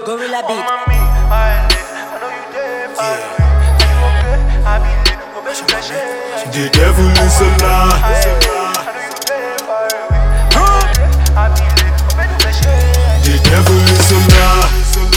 Gorilla beat. The devil is a lie. The devil is a lie.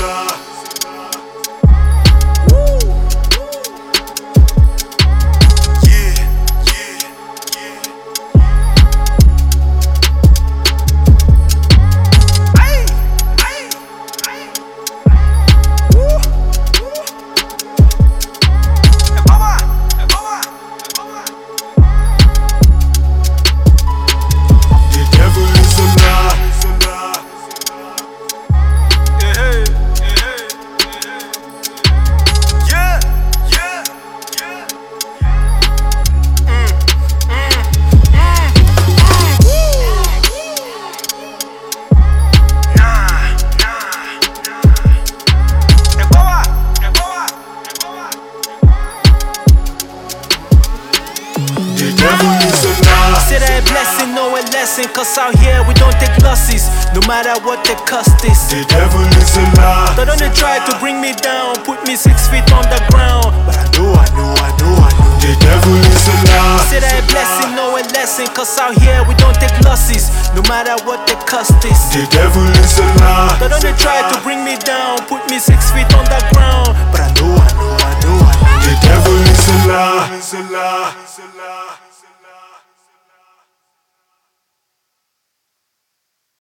Said a blessing, no a lesson, cause out here we don't take losses, no matter what the cost is. The devil is a lie. They don't try to bring me down, put me 6 feet on the ground, but I know. The devil is a lie. Said a blessing, no a lesson, cause out here we don't take losses, no matter what the cost is. The devil is a lie. They don't try to bring me down, put me 6 feet on the ground, but I know. The devil is a lie.